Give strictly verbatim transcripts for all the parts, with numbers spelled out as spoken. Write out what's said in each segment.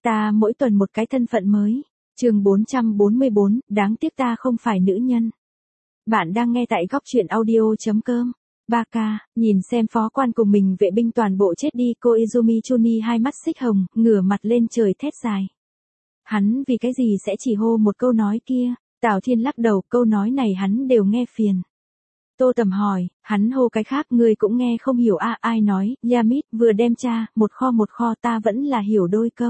Ta mỗi tuần một cái thân phận mới. Chương bốn trăm bốn mươi bốn, đáng tiếc ta không phải nữ nhân. Bạn đang nghe tại góc truyện audio chấm com. ba ca, nhìn xem phó quan cùng mình vệ binh toàn bộ chết đi, cô Izumi Chuni hai mắt xích hồng, ngửa mặt lên trời thét dài. Hắn vì cái gì sẽ chỉ hô một câu nói kia? Tào Thiên lắc đầu, câu nói này hắn đều nghe phiền. Tô Tầm hỏi, hắn hô cái khác ngươi cũng nghe không hiểu a à, ai nói, Yamit vừa đem cha, một kho một kho ta vẫn là hiểu đôi câu.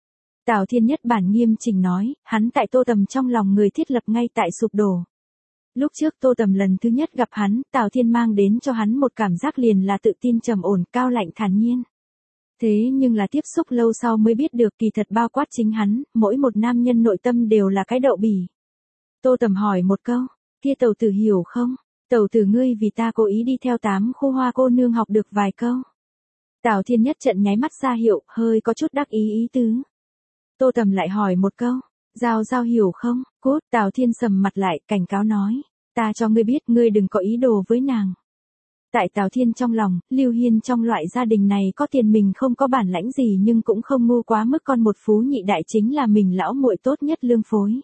Tào Thiên nhất bản nghiêm chỉnh nói, hắn tại Tô Tầm trong lòng người thiết lập ngay tại sụp đổ. Lúc trước Tô Tầm lần thứ nhất gặp hắn, Tào Thiên mang đến cho hắn một cảm giác liền là tự tin trầm ổn, cao lạnh thản nhiên. Thế nhưng là tiếp xúc lâu sau mới biết được kỳ thật bao quát chính hắn, mỗi một nam nhân nội tâm đều là cái đậu bỉ. Tô Tầm hỏi một câu, kia Tẩu Tử hiểu không? Tẩu Tử ngươi vì ta cố ý đi theo tám khu hoa cô nương học được vài câu. Tào Thiên nhất trận nháy mắt ra hiệu, hơi có chút đắc ý ý tứ. Tô Tầm lại hỏi một câu, Giao Giao hiểu không? Cốt, Tào Thiên sầm mặt lại, cảnh cáo nói, ta cho ngươi biết ngươi đừng có ý đồ với nàng. Tại Tào Thiên trong lòng, Lưu Hiên trong loại gia đình này có tiền mình không có bản lãnh gì nhưng cũng không ngu quá mức, con một phú nhị đại chính là mình lão muội tốt nhất lương phối.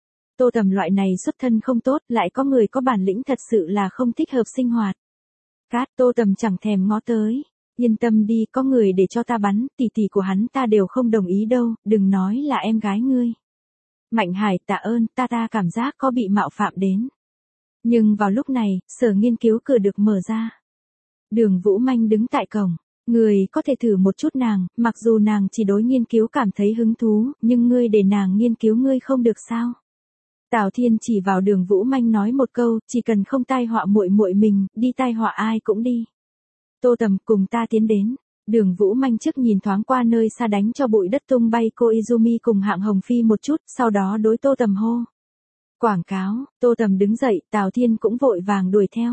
Tô Tầm loại này xuất thân không tốt, lại có người có bản lĩnh thật sự là không thích hợp sinh hoạt. Cát, Tô Tầm chẳng thèm ngó tới. Yên tâm đi, có người để cho ta bắn, tỷ tỷ của hắn ta đều không đồng ý đâu, đừng nói là em gái ngươi. Mạnh Hải, tạ ơn, ta ta cảm giác có bị mạo phạm đến. Nhưng vào lúc này, sở nghiên cứu cửa được mở ra. Đường Vũ Manh đứng tại cổng, người có thể thử một chút nàng, mặc dù nàng chỉ đối nghiên cứu cảm thấy hứng thú, nhưng ngươi để nàng nghiên cứu ngươi không được sao? Tào Thiên chỉ vào Đường Vũ Manh nói một câu, chỉ cần không tai họa muội muội mình, đi tai họa ai cũng đi. Tô Tầm, cùng ta tiến đến. Đường Vũ Manh trước nhìn thoáng qua nơi xa đánh cho bụi đất tung bay cô Izumi cùng Hạng Hồng Phi một chút, sau đó đối Tô Tầm hô. Quảng cáo, Tô Tầm đứng dậy, Tào Thiên cũng vội vàng đuổi theo.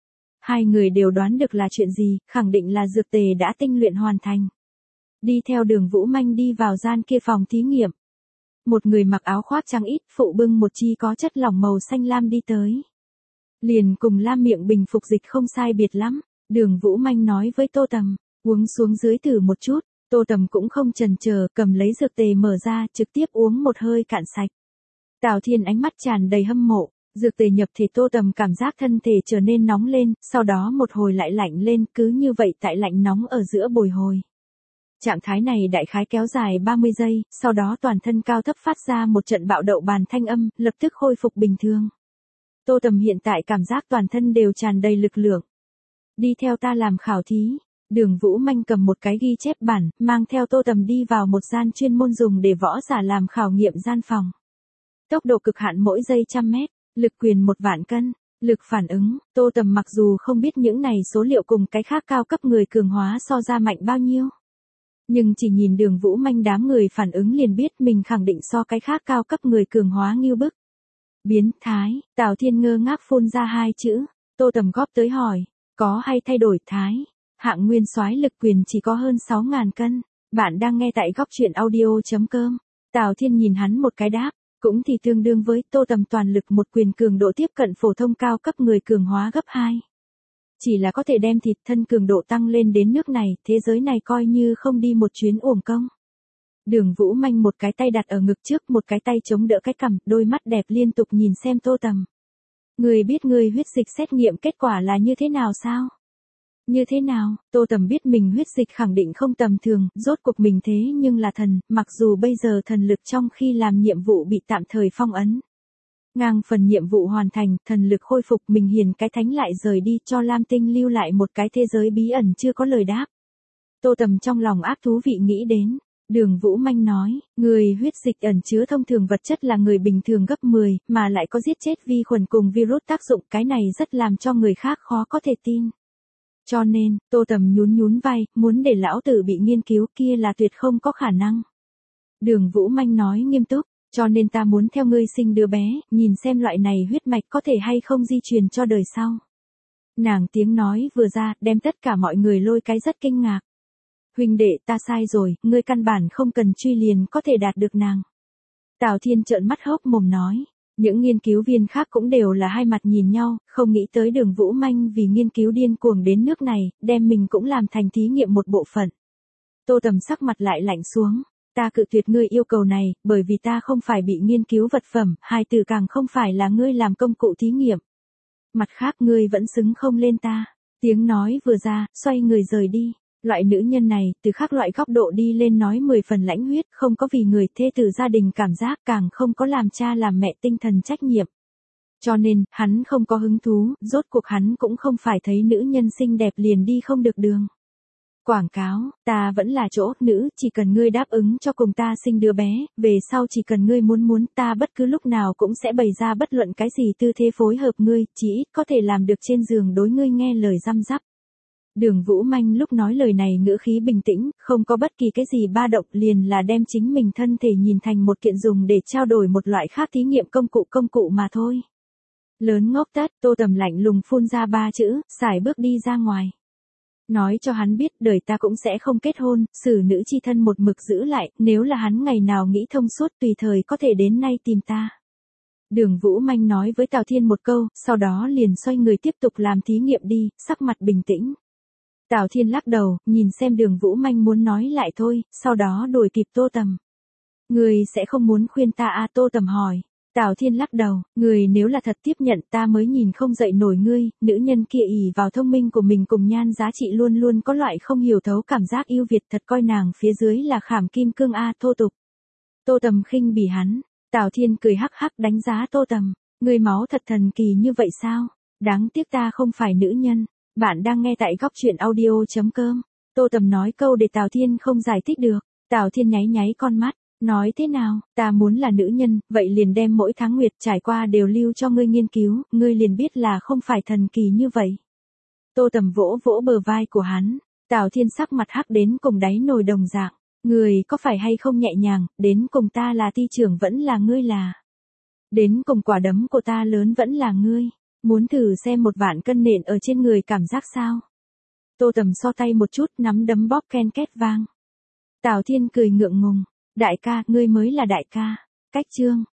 Hai người đều đoán được là chuyện gì, khẳng định là dược tề đã tinh luyện hoàn thành. Đi theo Đường Vũ Manh đi vào gian kia phòng thí nghiệm. Một người mặc áo khoác trắng ít, phụ bưng một chi có chất lỏng màu xanh lam đi tới. Liền cùng lam miệng bình phục dịch không sai biệt lắm. Đường Vũ Manh nói với Tô Tầm, uống xuống dưới thử một chút. Tô Tầm cũng không chần chờ, cầm lấy dược tề mở ra, trực tiếp uống một hơi cạn sạch. Tào Thiên ánh mắt tràn đầy hâm mộ, dược tề nhập thể Tô Tầm cảm giác thân thể trở nên nóng lên, sau đó một hồi lại lạnh lên, cứ như vậy tại lạnh nóng ở giữa bồi hồi. Trạng thái này đại khái kéo dài ba mươi giây, sau đó toàn thân cao thấp phát ra một trận bạo đậu bàn thanh âm, lập tức khôi phục bình thường. Tô Tầm hiện tại cảm giác toàn thân đều tràn đầy lực lượng. Đi theo ta làm khảo thí. Đường Vũ Manh cầm một cái ghi chép bản, mang theo Tô Tầm đi vào một gian chuyên môn dùng để võ giả làm khảo nghiệm gian phòng. Tốc độ cực hạn mỗi giây trăm mét, lực quyền một vạn cân, lực phản ứng, Tô Tầm mặc dù không biết những này số liệu cùng cái khác cao cấp người cường hóa so ra mạnh bao nhiêu. Nhưng chỉ nhìn Đường Vũ Manh đám người phản ứng liền biết mình khẳng định so cái khác cao cấp người cường hóa nghiêu bức. Biến thái, Tào Thiên ngơ ngác phun ra hai chữ. Tô Tầm góp tới hỏi, có hay thay đổi thái? Hạng nguyên soái lực quyền chỉ có hơn sáu ngàn cân. Bạn đang nghe tại góc truyện audio chấm com. Tào Thiên nhìn hắn một cái đáp, cũng thì tương đương với Tô Tầm toàn lực một quyền cường độ tiếp cận phổ thông cao cấp người cường hóa gấp hai. Chỉ là có thể đem thịt thân cường độ tăng lên đến nước này, thế giới này coi như không đi một chuyến uổng công. Đường Vũ Manh một cái tay đặt ở ngực trước, một cái tay chống đỡ cái cằm, đôi mắt đẹp liên tục nhìn xem Tô Tầm. Người biết người huyết dịch xét nghiệm kết quả là như thế nào sao? Như thế nào? Tô Tầm biết mình huyết dịch khẳng định không tầm thường, rốt cuộc mình thế nhưng là thần, mặc dù bây giờ thần lực trong khi làm nhiệm vụ bị tạm thời phong ấn. Ngang phần nhiệm vụ hoàn thành, thần lực khôi phục, mình hiền cái thánh lại rời đi, cho Lam Tinh lưu lại một cái thế giới bí ẩn chưa có lời đáp. Tô Tầm trong lòng ác thú vị nghĩ đến. Đường Vũ Manh nói, người huyết dịch ẩn chứa thông thường vật chất là người bình thường gấp mười, mà lại có giết chết vi khuẩn cùng virus tác dụng, cái này rất làm cho người khác khó có thể tin. Cho nên, Tô Tầm nhún nhún vai, muốn để lão tử bị nghiên cứu kia là tuyệt không có khả năng. Đường Vũ Manh nói nghiêm túc, cho nên ta muốn theo ngươi sinh đứa bé, nhìn xem loại này huyết mạch có thể hay không di truyền cho đời sau. Nàng tiếng nói vừa ra, đem tất cả mọi người lôi cái rất kinh ngạc. Huynh đệ, ta sai rồi, ngươi căn bản không cần truy liền có thể đạt được nàng. Tào Thiên trợn mắt hốc mồm nói. Những nghiên cứu viên khác cũng đều là hai mặt nhìn nhau, không nghĩ tới Đường Vũ Manh vì nghiên cứu điên cuồng đến nước này, đem mình cũng làm thành thí nghiệm một bộ phận. Tô Tầm sắc mặt lại lạnh xuống. ta cự tuyệt ngươi yêu cầu này, bởi vì ta không phải bị nghiên cứu vật phẩm, hai từ càng không phải là ngươi làm công cụ thí nghiệm. Mặt khác ngươi vẫn xứng không lên ta. Tiếng nói vừa ra, xoay người rời đi. Loại nữ nhân này, từ khác loại góc độ đi lên nói mười phần lãnh huyết, không có vì người thê tử gia đình cảm giác, càng không có làm cha làm mẹ tinh thần trách nhiệm. Cho nên, hắn không có hứng thú, rốt cuộc hắn cũng không phải thấy nữ nhân xinh đẹp liền đi không được đường. Quảng cáo, ta vẫn là chỗ, nữ, chỉ cần ngươi đáp ứng cho cùng ta sinh đứa bé, về sau chỉ cần ngươi muốn muốn, ta bất cứ lúc nào cũng sẽ bày ra bất luận cái gì tư thế phối hợp ngươi, chỉ ít có thể làm được trên giường đối ngươi nghe lời răm rắp. Đường Vũ Manh lúc nói lời này ngữ khí bình tĩnh, không có bất kỳ cái gì ba động, liền là đem chính mình thân thể nhìn thành một kiện dùng để trao đổi một loại khác thí nghiệm công cụ công cụ mà thôi. Lớn ngốc tất, Tô Tầm lạnh lùng phun ra ba chữ, xài bước đi ra ngoài. Nói cho hắn biết đời ta cũng sẽ không kết hôn, xử nữ chi thân một mực giữ lại, nếu là hắn ngày nào nghĩ thông suốt tùy thời có thể đến nay tìm ta. Đường Vũ Manh nói với Tào Thiên một câu, sau đó liền xoay người tiếp tục làm thí nghiệm đi, sắc mặt bình tĩnh. Tào Thiên lắc đầu, nhìn xem Đường Vũ Manh muốn nói lại thôi, sau đó đuổi kịp Tô Tầm. Người sẽ không muốn khuyên ta à? Tô Tầm hỏi. Tào Thiên lắc đầu, người nếu là thật tiếp nhận ta mới nhìn không dậy nổi ngươi, nữ nhân kia ỷ vào thông minh của mình cùng nhan giá trị luôn luôn có loại không hiểu thấu cảm giác yêu Việt, thật coi nàng phía dưới là khảm kim cương a. Thô tục. Tô Tầm khinh bỉ hắn. Tào Thiên cười hắc hắc đánh giá Tô Tầm, ngươi máu thật thần kỳ như vậy sao? Đáng tiếc ta không phải nữ nhân. Bạn đang nghe tại góc truyện audio chấm com. Tô Tầm nói câu để Tào Thiên không giải thích được. Tào Thiên nháy nháy con mắt. Nói thế nào, ta muốn là nữ nhân, vậy liền đem mỗi tháng nguyệt trải qua đều lưu cho ngươi nghiên cứu, ngươi liền biết là không phải thần kỳ như vậy. Tô Tầm vỗ vỗ bờ vai của hắn, Tào Thiên sắc mặt hắc đến cùng đáy nồi đồng dạng, người có phải hay không nhẹ nhàng, đến cùng ta là ty trưởng vẫn là ngươi là. Đến cùng quả đấm của ta lớn vẫn là ngươi, muốn thử xem một vạn cân nện ở trên người cảm giác sao. Tô Tầm so tay một chút, nắm đấm bóp ken két vang. Tào Thiên cười ngượng ngùng. Đại ca, ngươi mới là đại ca. Cách chương.